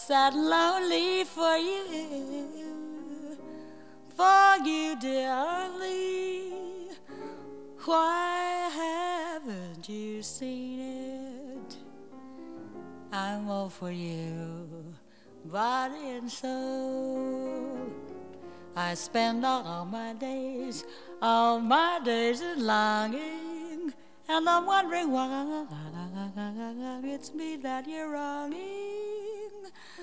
sad and lonely for you, dearly. Why haven't you seen it? I'm all for you, body and soul. I spend all my days in longing, and I'm wondering why it's me that you're wronging.